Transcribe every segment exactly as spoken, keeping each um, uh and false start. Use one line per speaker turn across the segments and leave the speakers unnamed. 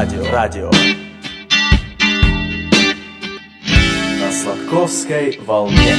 радио, радио. На Сладковской волне.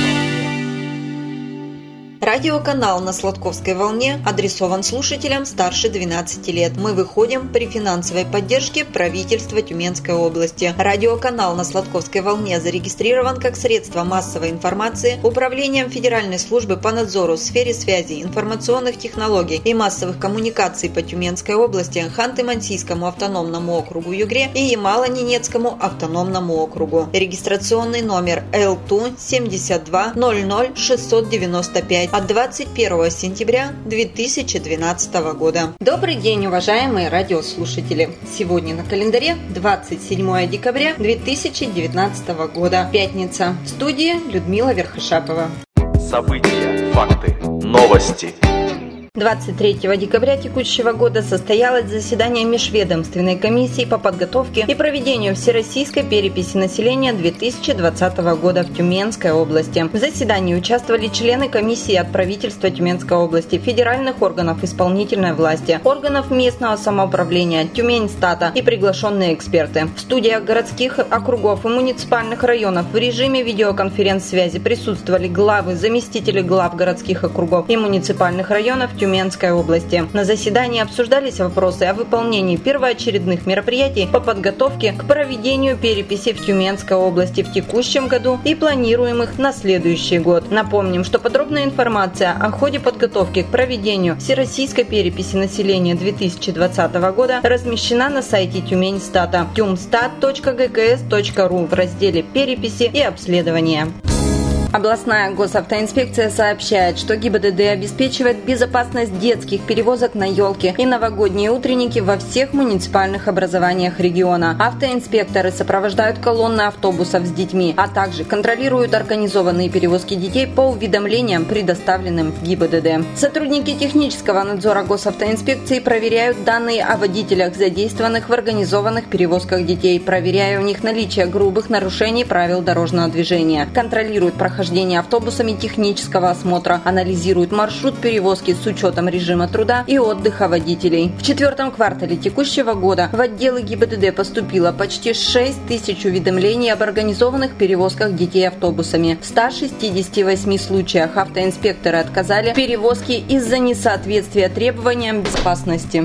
Радиоканал на Сладковской волне адресован слушателям старше двенадцати лет. Мы выходим при финансовой поддержке правительства Тюменской области. Радиоканал на Сладковской волне зарегистрирован как средство массовой информации Управлением Федеральной службы по надзору в сфере связи, информационных технологий и массовых коммуникаций по Тюменской области, Ханты-Мансийскому автономному округу Югре и Ямало-Ненецкому автономному округу. Регистрационный номер Эл Ту семьдесят два ноль ноль шестьсот девяносто пять от двадцать первого сентября две тысячи двенадцатого года. Добрый день, уважаемые радиослушатели! Сегодня на календаре двадцать седьмое декабря две тысячи девятнадцатого года, пятница. В студии Людмила Верхошапова.
События, факты, новости.
двадцать третьего декабря текущего года состоялось заседание Межведомственной комиссии по подготовке и проведению Всероссийской переписи населения две тысячи двадцатого года в Тюменской области. В заседании участвовали члены комиссии от правительства Тюменской области, федеральных органов исполнительной власти, органов местного самоуправления, Тюмень-Стата и приглашенные эксперты. В студиях городских округов и муниципальных районов в режиме видеоконференц-связи присутствовали главы, заместители глав городских округов и муниципальных районов Тюменской области. На заседании обсуждались вопросы о выполнении первоочередных мероприятий по подготовке к проведению переписи в Тюменской области в текущем году и планируемых на следующий год. Напомним, что подробная информация о ходе подготовки к проведению Всероссийской переписи населения две тысячи двадцатого года размещена на сайте Тюмень-Стата тюмстат точка гэ ка эс точка ру в разделе «Переписи и обследования». Областная госавтоинспекция сообщает, что ГИБДД обеспечивает безопасность детских перевозок на елке и новогодние утренники во всех муниципальных образованиях региона. Автоинспекторы сопровождают колонны автобусов с детьми, а также контролируют организованные перевозки детей по уведомлениям, предоставленным в ГИБДД. Сотрудники технического надзора госавтоинспекции проверяют данные о водителях, задействованных в организованных перевозках детей, проверяя у них наличие грубых нарушений правил дорожного движения, контролируют прохождение автобусами технического осмотра, анализируют маршрут перевозки с учетом режима труда и отдыха водителей. В четвертом квартале текущего года в отделы ГИБДД поступило почти шесть тысяч уведомлений об организованных перевозках детей автобусами. В ста шестидесяти восьми случаях автоинспекторы отказали в перевозке из-за несоответствия требованиям безопасности.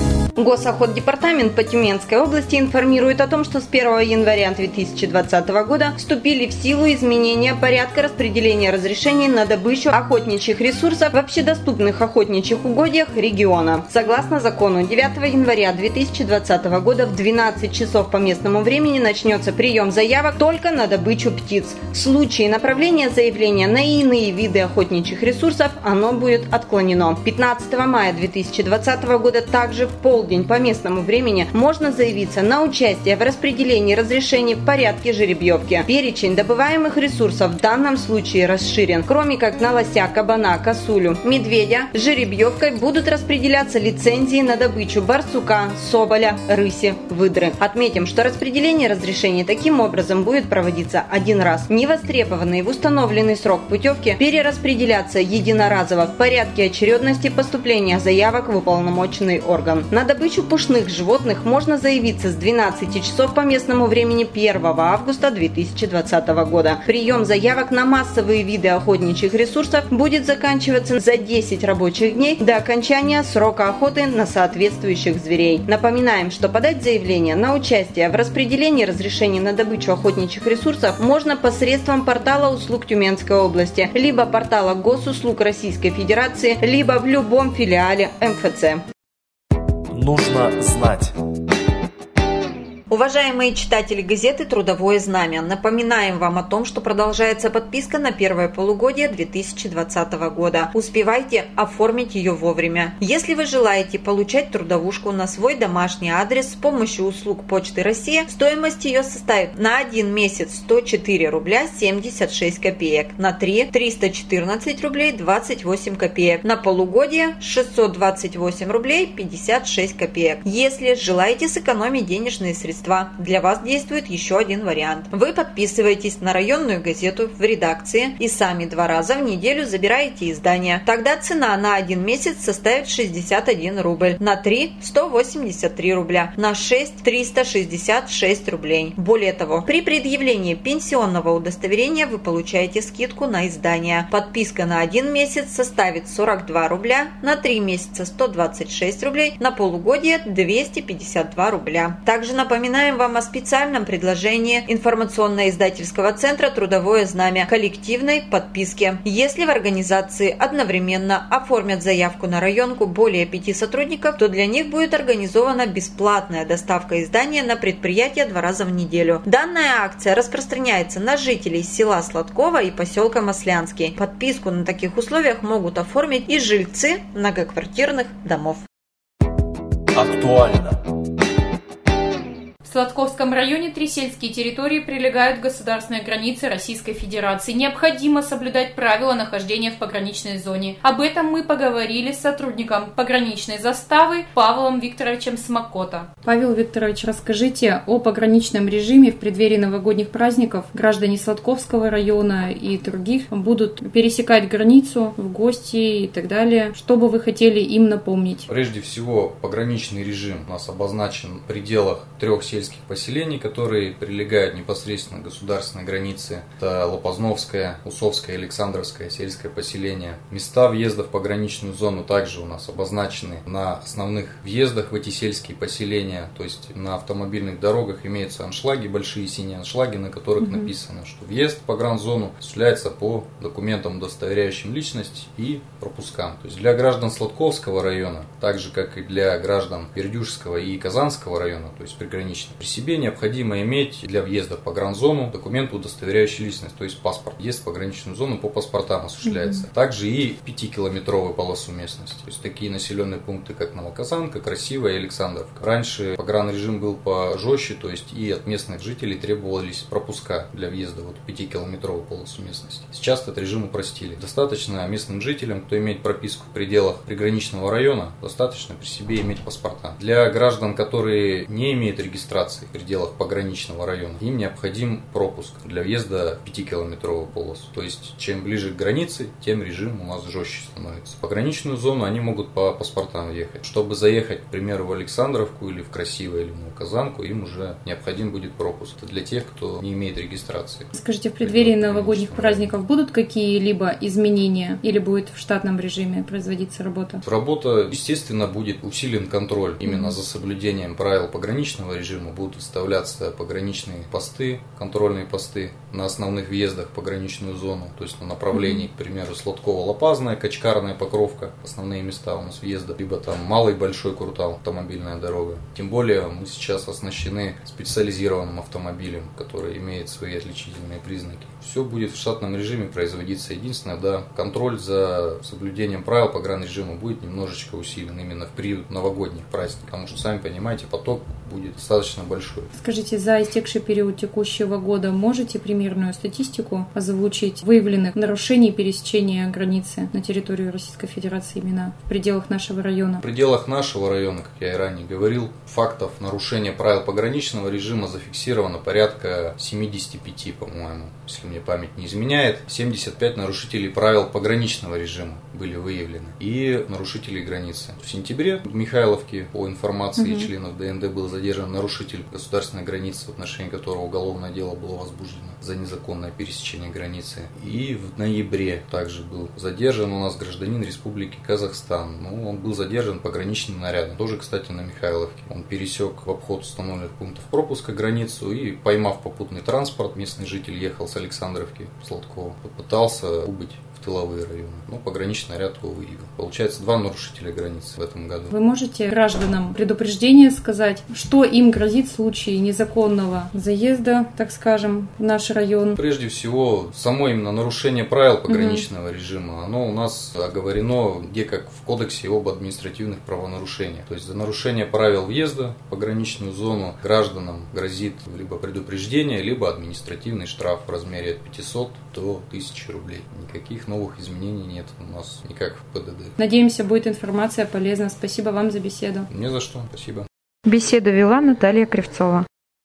Госохотдепартамент по Тюменской области информирует о том, что с первого января две тысячи двадцатого года вступили в силу изменения порядка распределения разрешений на добычу охотничьих ресурсов в общедоступных охотничьих угодьях региона. Согласно закону, девятого января две тысячи двадцатого года в двенадцать часов по местному времени начнется прием заявок только на добычу птиц. В случае направления заявления на иные виды охотничьих ресурсов оно будет отклонено. пятнадцатого мая две тысячи двадцатого года также в полдень по местному времени можно заявиться на участие в распределении разрешений в порядке жеребьевки. Перечень добываемых ресурсов в данном случае расширен. Кроме как на лося, кабана, косулю, медведя, жеребьевкой будут распределяться лицензии на добычу барсука, соболя, рыси, выдры. Отметим, что распределение разрешений таким образом будет проводиться один раз. Невостребованные в установленный срок путевки перераспределяться единоразово в порядке очередности поступления заявок в уполномоченный орган. На добычу пушных животных можно заявиться с двенадцати часов по местному времени первого августа две тысячи двадцатого года. Прием заявок на массовые виды охотничьих ресурсов будет заканчиваться за десять рабочих дней до окончания срока охоты на соответствующих зверей. Напоминаем, что подать заявление на участие в распределении разрешений на добычу охотничьих ресурсов можно посредством портала услуг Тюменской области, либо портала госуслуг Российской Федерации, либо в любом филиале эм эф цэ.
Нужно знать.
Уважаемые читатели газеты «Трудовое знамя», напоминаем вам о том, что продолжается подписка на первое полугодие две тысячи двадцатого года. Успевайте оформить ее вовремя. Если вы желаете получать трудовушку на свой домашний адрес с помощью услуг Почты России, стоимость ее составит на один месяц сто четыре рубля семьдесят шесть копеек, на три – триста четырнадцать рублей двадцать восемь копеек, на полугодие – шестьсот двадцать восемь рублей пятьдесят шесть копеек. Если желаете сэкономить денежные средства убийства. Для вас действует еще один вариант. Вы подписываетесь на районную газету в редакции и сами два раза в неделю забираете издание. Тогда цена на один месяц составит шестьдесят один рубль, на три – сто восемьдесят три рубля, на шесть – триста шестьдесят шесть рублей. Более того, при предъявлении пенсионного удостоверения вы получаете скидку на издание. Подписка на один месяц составит сорок два рубля, на три месяца – сто двадцать шесть рублей, на полугодие – двести пятьдесят два рубля. Также напоминаем вам о специальном предложении информационно-издательского центра «Трудовое знамя» коллективной подписки. Если в организации одновременно оформят заявку на районку более пяти сотрудников, то для них будет организована бесплатная доставка издания на предприятие два раза в неделю. Данная акция распространяется на жителей села Сладкова и поселка Маслянский. Подписку на таких условиях могут оформить и жильцы многоквартирных домов.
Актуально.
В Сладковском районе три сельские территории прилегают к государственной границе Российской Федерации. Необходимо соблюдать правила нахождения в пограничной зоне. Об этом мы поговорили с сотрудником пограничной заставы Павлом Викторовичем Смокота.
Павел Викторович, расскажите о пограничном режиме в преддверии новогодних праздников. Граждане Сладковского района и других будут пересекать границу в гости и так далее. Что бы вы хотели им напомнить?
Прежде всего, пограничный режим у нас обозначен в пределах трех сельских поселений, которые прилегают непосредственно к государственной границе. Это Лопазновское, Усовское, Александровское сельское поселение. Места въезда в пограничную зону также у нас обозначены на основных въездах в эти сельские поселения. То есть на автомобильных дорогах имеются аншлаги, большие синие аншлаги, на которых mm-hmm. написано, что въезд в погранзону осуществляется по документам, удостоверяющим личность и пропускам. То есть для граждан Сладковского района, так же как и для граждан Бердюжского и Казанского района, то есть приграничных, при себе необходимо иметь для въезда в погранзону документ, удостоверяющий личность, то есть паспорт. Въезд в пограничную зону по паспортам осуществляется. Mm-hmm. Также и пятикилометровую полосу местности. То есть такие населенные пункты, как Новоказанка, Красивая и Александровка. Раньше погранрежим был пожестче, то есть и от местных жителей требовались пропуска для въезда вот в пятикилометровую полосу местности. Сейчас этот режим упростили. Достаточно местным жителям, кто имеет прописку в пределах приграничного района, достаточно при себе иметь паспорта. Для граждан, которые не имеют регистрации в пределах пограничного района, им необходим пропуск для въезда в пятикилометровую полосу. То есть, чем ближе к границе, тем режим у нас жестче становится. В пограничную зону они могут по паспортам въехать. Чтобы заехать, к примеру, в Александровку или в Красивое или в Новоказанку, им уже необходим будет пропуск. Это для тех, кто не имеет регистрации.
Скажите, в преддверии новогодних праздников будут какие-либо изменения или будет в штатном режиме производиться работа?
Работа, естественно, будет усилен контроль именно mm-hmm. за соблюдением правил пограничного режима. Будут выставляться пограничные посты, контрольные посты на основных въездах в пограничную зону, то есть на направлении, mm-hmm. к примеру, Сладково-Лопазная, Качкарная, Покровка, основные места у нас въезда, либо там Малый Большой Куртал, автомобильная дорога. Тем более мы сейчас оснащены специализированным автомобилем, который имеет свои отличительные признаки. Все будет в штатном режиме производиться. Единственное, да, контроль за соблюдением правил погранрежима будет немножечко усилен именно в период новогодних праздников, потому что, сами понимаете, поток будет достаточно большой.
Скажите, за истекший период текущего года можете примерную статистику озвучить выявленных нарушений пересечения границы на территорию Российской Федерации именно в пределах нашего района?
В пределах нашего района, как я и ранее говорил, фактов нарушения правил пограничного режима зафиксировано порядка семьдесят пять, по-моему, если мне память не изменяет. семьдесят пять нарушителей правил пограничного режима были выявлены и нарушителей границы. В сентябре в Михайловке, по информации угу. членов ДНД, был задержан нарушитель государственной границы, в отношении которого уголовное дело было возбуждено за незаконное пересечение границы. И в ноябре также был задержан у нас гражданин Республики Казахстан. Ну, он был задержан пограничным нарядом, тоже, кстати, на Михайловке. Он пересек в обход установленных пунктов пропуска границу и, поймав попутный транспорт, местный житель ехал с Александровки в Сладково, попытался убыть в тыловые районы. Но пограничный наряд его выявил. Получается, два нарушителя границы в этом году.
Вы можете гражданам предупреждение сказать, что им грозит в случае незаконного заезда, так скажем, в наш район?
Прежде всего, само именно нарушение правил пограничного угу. режима, оно у нас оговорено где как в Кодексе об административных правонарушениях. То есть за нарушение правил въезда в пограничную зону гражданам грозит либо предупреждение, либо административный штраф в размере от пятисот до тысячи рублей. Никаких новых изменений нет у нас, никак в ПДД.
Надеемся, будет информация полезна. Спасибо вам за беседу.
Не за что, спасибо.
Беседу вела Наталья Кривцова.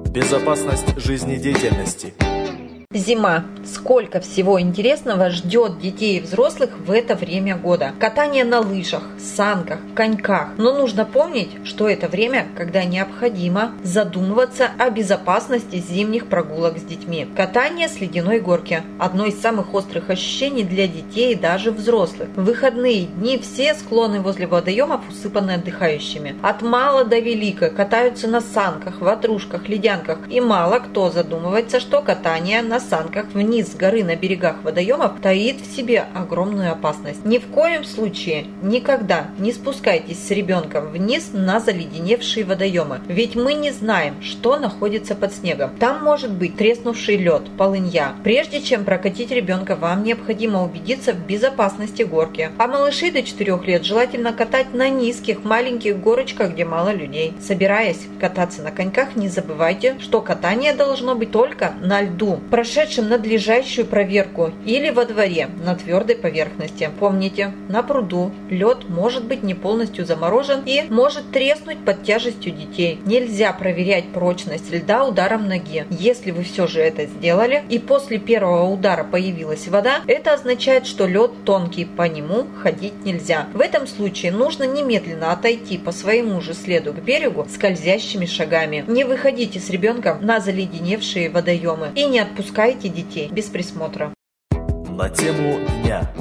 Безопасность жизнедеятельности.
Зима. Сколько всего интересного ждет детей и взрослых в это время года. Катание на лыжах, санках, коньках. Но нужно помнить, что это время, когда необходимо задумываться о безопасности зимних прогулок с детьми. Катание с ледяной горки – одно из самых острых ощущений для детей и даже взрослых. В выходные дни все склоны возле водоемов усыпаны отдыхающими. От мала до велика катаются на санках, ватрушках, ледянках. И мало кто задумывается, что катание на санках вниз с горы на берегах водоемов таит в себе огромную опасность. Ни в коем случае никогда не спускайтесь с ребенком вниз на заледеневшие водоемы, ведь мы не знаем, что находится под снегом. Там может быть треснувший лед, полынья. Прежде чем прокатить ребенка, вам необходимо убедиться в безопасности горки. А малышей до четырёх лет желательно катать на низких, маленьких горочках, где мало людей. Собираясь кататься на коньках, не забывайте, что катание должно быть только на льду, прошедшем надлежащую проверку, или во дворе на твердой поверхности. Помните, на пруду лед может быть не полностью заморожен и может треснуть под тяжестью детей. Нельзя проверять прочность льда ударом ноги. Если вы все же это сделали и после первого удара появилась вода, это означает, что лед тонкий, по нему ходить нельзя. В этом случае нужно немедленно отойти по своему же следу к берегу скользящими шагами. Не выходите с ребенком на заледеневшие водоемы и не отпускайте детей без присмотра.
На тему дня.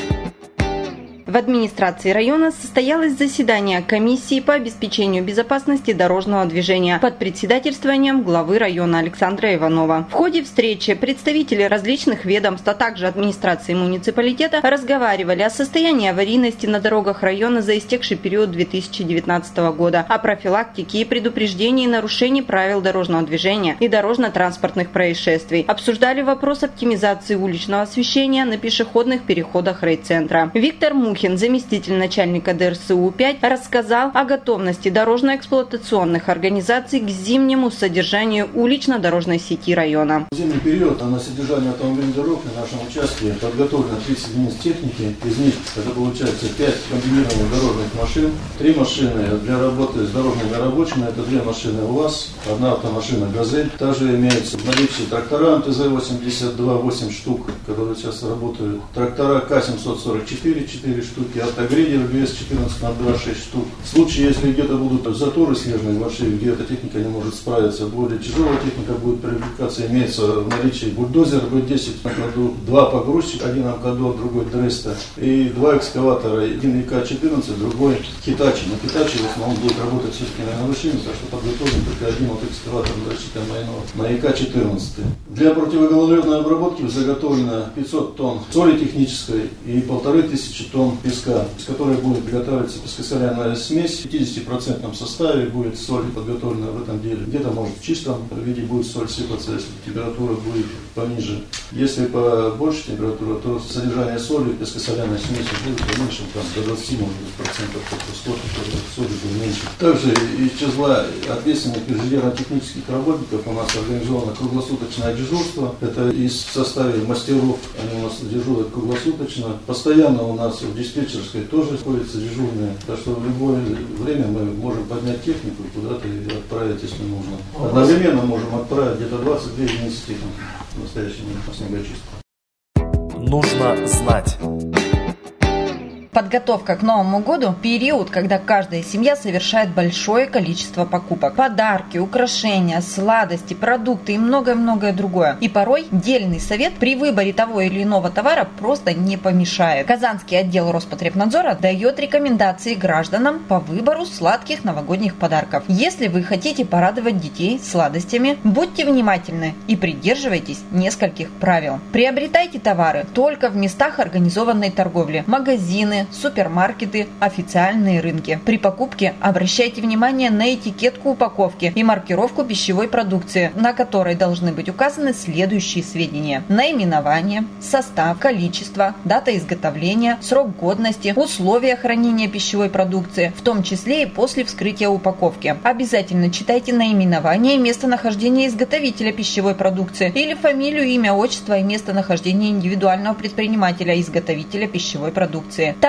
В администрации района состоялось заседание комиссии по обеспечению безопасности дорожного движения под председательствованием главы района Александра Иванова. В ходе встречи представители различных ведомств, а также администрации муниципалитета разговаривали о состоянии аварийности на дорогах района за истекший период две тысячи девятнадцатого года, о профилактике и предупреждении нарушений правил дорожного движения и дорожно-транспортных происшествий. Обсуждали вопрос оптимизации уличного освещения на пешеходных переходах райцентра. Виктор Мухин, заместитель начальника Д Р С У пять, рассказал о готовности дорожно-эксплуатационных организаций к зимнему содержанию улично-дорожной сети района.
В зимний период на содержание автомобильных дорог на нашем участке подготовлено тридцать единиц техники. Из них это получается пять комбинированных дорожных машин, три машины для работы с дорожными рабочими, это две машины УАЗ, одна автомашина «Газель». Также имеются в наличии трактора М Т З восемьдесят два, восемь штук, которые сейчас работают, трактора К семьсот сорок четыре, четыре штуки, автогрейдер Г С четырнадцать ноль два, шесть штук. В случае, если где-то будут заторы снежные большие, где эта техника не может справиться, более тяжелая техника будет привлекаться. Имеется в наличии бульдозер Б десять на ходу, два погрузчика, один Амкадон, другой Дреста, и два экскаватора, один И К четырнадцать, другой Хитачи. Но Хитачи в основном будет работать все-таки на машине, так что подготовлен только один вот экскаватор рассчитан на И К четырнадцать. Для противогололедной обработки заготовлено пятьсот тонн соли технической и полторы тысячи тонн песка, из которой будет приготавливаться пескосоляная смесь. В пятидесяти процентном составе будет соль подготовлена в этом деле. Где-то может в чистом виде будет соль сыпаться, если температура будет пониже. Если по большей температуре, то содержание соли, пескосоляной смеси будет поменьше, там, до двадцати процентов, сколько соли будет меньше. Также из числа ответственных инженерно-технических работников у нас организовано круглосуточное дежурство. Это из составе мастеров, они у нас дежурят круглосуточно. Постоянно у нас в диспетчерской тоже находятся дежурные, так что в любое время мы можем поднять технику и куда-то ее отправить, если нужно. Одновременно можем отправить где-то двадцать две единицы техники в настоящий момент на снегочистку.
Нужно знать.
Подготовка к Новому году – период, когда каждая семья совершает большое количество покупок. Подарки, украшения, сладости, продукты и многое-многое другое. И порой дельный совет при выборе того или иного товара просто не помешает. Казанский отдел Роспотребнадзора дает рекомендации гражданам по выбору сладких новогодних подарков. Если вы хотите порадовать детей сладостями, будьте внимательны и придерживайтесь нескольких правил. Приобретайте товары только в местах организованной торговли, магазины, супермаркеты, официальные рынки. При покупке обращайте внимание на этикетку упаковки и маркировку пищевой продукции, на которой должны быть указаны следующие сведения: наименование, состав, количество, дата изготовления, срок годности, условия хранения пищевой продукции, в том числе и после вскрытия упаковки. Обязательно читайте наименование и местонахождение изготовителя пищевой продукции или фамилию, имя, отчество и местонахождение индивидуального предпринимателя изготовителя пищевой продукции.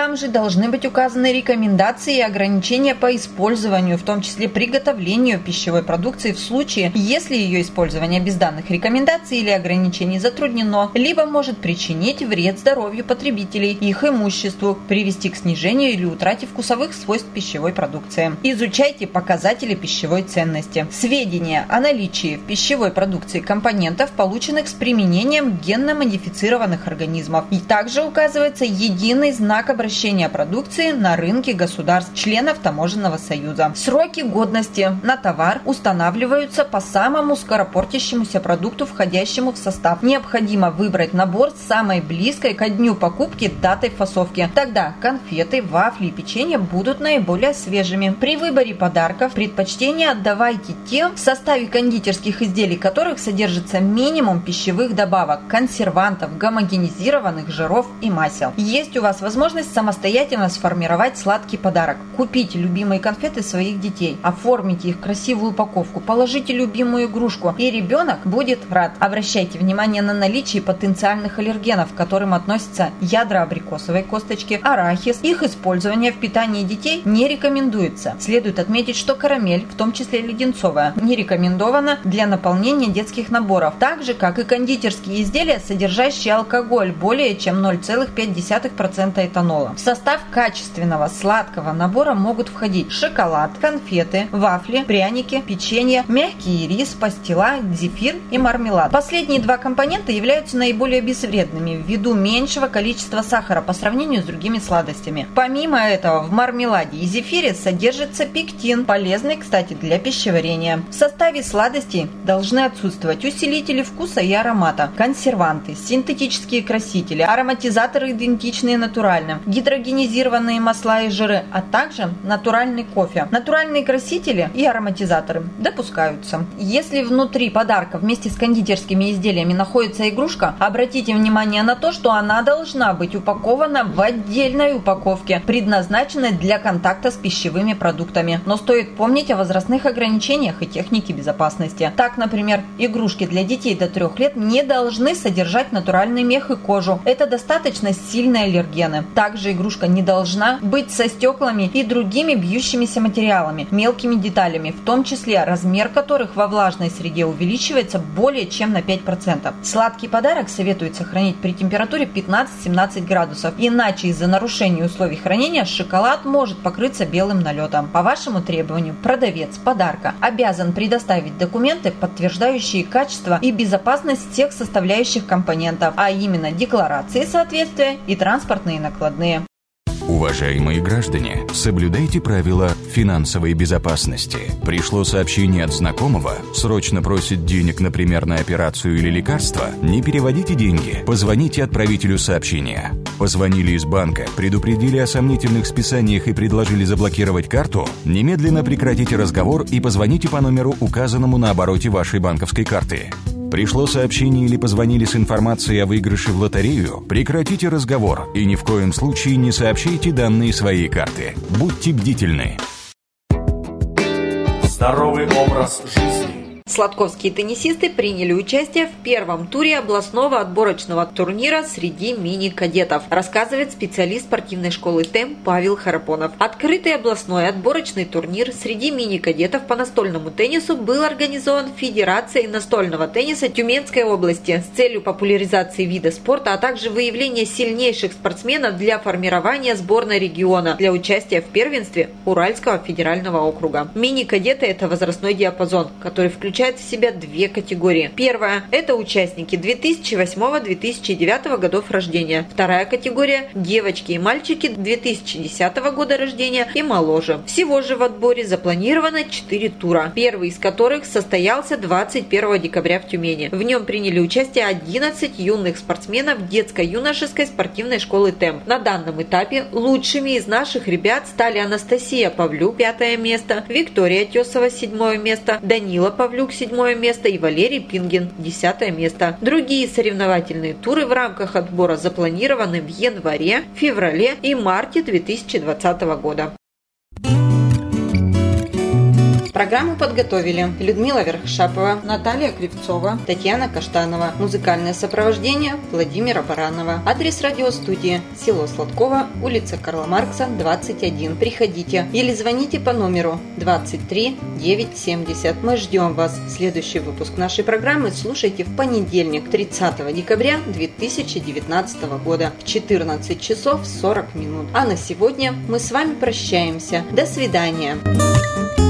Там же должны быть указаны рекомендации и ограничения по использованию, в том числе приготовлению пищевой продукции в случае, если ее использование без данных рекомендаций или ограничений затруднено, либо может причинить вред здоровью потребителей, их имуществу, привести к снижению или утрате вкусовых свойств пищевой продукции. Изучайте показатели пищевой ценности. Сведения о наличии в пищевой продукции компонентов, полученных с применением генно-модифицированных организмов. И также указывается единый знак обращения продукции на рынке государств, членов Таможенного союза. Сроки годности на товар устанавливаются по самому скоропортящемуся продукту, входящему в состав. Необходимо выбрать набор с самой близкой ко дню покупки датой фасовки. Тогда конфеты, вафли и печенье будут наиболее свежими. При выборе подарков предпочтение отдавайте тем, в составе кондитерских изделий которых содержится минимум пищевых добавок, консервантов, гомогенизированных жиров и масел. Есть у вас возможность самостоятельно сформировать сладкий подарок. Купите любимые конфеты своих детей, оформите их в красивую упаковку, положите любимую игрушку, и ребенок будет рад. Обращайте внимание на наличие потенциальных аллергенов, к которым относятся ядра абрикосовой косточки, арахис. Их использование в питании детей не рекомендуется. Следует отметить, что карамель, в том числе леденцовая, не рекомендована для наполнения детских наборов, так же, как и кондитерские изделия, содержащие алкоголь более чем ноль целых пять десятых процента этанола. В состав качественного сладкого набора могут входить шоколад, конфеты, вафли, пряники, печенье, мягкий рис, пастила, зефир и мармелад. Последние два компонента являются наиболее безвредными ввиду меньшего количества сахара по сравнению с другими сладостями. Помимо этого, в мармеладе и зефире содержится пектин, полезный, кстати, для пищеварения. В составе сладостей должны отсутствовать усилители вкуса и аромата, консерванты, синтетические красители, ароматизаторы, идентичные натуральным, гидрогенизированные масла и жиры, а также натуральный кофе. Натуральные красители и ароматизаторы допускаются. Если внутри подарка вместе с кондитерскими изделиями находится игрушка, обратите внимание на то, что она должна быть упакована в отдельной упаковке, предназначенной для контакта с пищевыми продуктами. Но стоит помнить о возрастных ограничениях и технике безопасности. Так, например, игрушки для детей до трех лет не должны содержать натуральный мех и кожу. Это достаточно сильные аллергены. Также игрушка не должна быть со стеклами и другими бьющимися материалами, мелкими деталями, в том числе размер которых во влажной среде увеличивается более чем на пять процентов. Сладкий подарок советуется хранить при температуре пятнадцать-семнадцать градусов, иначе из-за нарушения условий хранения шоколад может покрыться белым налетом. По вашему требованию продавец подарка обязан предоставить документы, подтверждающие качество и безопасность всех составляющих компонентов, а именно декларации соответствия и транспортные накладные.
Уважаемые граждане, соблюдайте правила финансовой безопасности. Пришло сообщение от знакомого, срочно просит денег, например, на операцию или лекарство? Не переводите деньги, позвоните отправителю сообщения. Позвонили из банка, предупредили о сомнительных списаниях и предложили заблокировать карту? Немедленно прекратите разговор и позвоните по номеру, указанному на обороте вашей банковской карты. Пришло сообщение или позвонили с информацией о выигрыше в лотерею? Прекратите разговор и ни в коем случае не сообщайте данные своей карты. Будьте бдительны.
Здоровый образ жизни.
Сладковские теннисисты приняли участие в первом туре областного отборочного турнира среди мини-кадетов, рассказывает специалист спортивной школы ТЭМ Павел Харапонов. Открытый областной отборочный турнир среди мини-кадетов по настольному теннису был организован Федерацией настольного тенниса Тюменской области с целью популяризации вида спорта, а также выявления сильнейших спортсменов для формирования сборной региона для участия в первенстве Уральского федерального округа. Мини-кадеты – это возрастной диапазон, который включает в себя две категории. Первая – это участники две тысячи восьмого — две тысячи девятого годов рождения. Вторая категория – девочки и мальчики две тысячи десятого года рождения и моложе. Всего же в отборе запланировано четыре тура, первый из которых состоялся двадцать первого декабря в Тюмени. В нем приняли участие одиннадцать юных спортсменов детско-юношеской спортивной школы ТЭМ. На данном этапе лучшими из наших ребят стали Анастасия Павлюк – пятое место, Виктория Тесова – седьмое место, Данила Павлюк – седьмое место и Валерий Пингин – десятое место. Другие соревновательные туры в рамках отбора запланированы в январе, феврале и марте две тысячи двадцатого года. Программу подготовили Людмила Верхшапова, Наталья Кривцова, Татьяна Каштанова. Музыкальное сопровождение Владимира Баранова. Адрес радиостудии: село Сладково, улица Карла Маркса, двадцать один. Приходите или звоните по номеру двадцать три девятьсот семьдесят. Мы ждем вас. Следующий выпуск нашей программы слушайте в понедельник, тридцатого декабря две тысячи девятнадцатого года в четырнадцать часов сорок минут. А на сегодня мы с вами прощаемся. До свидания.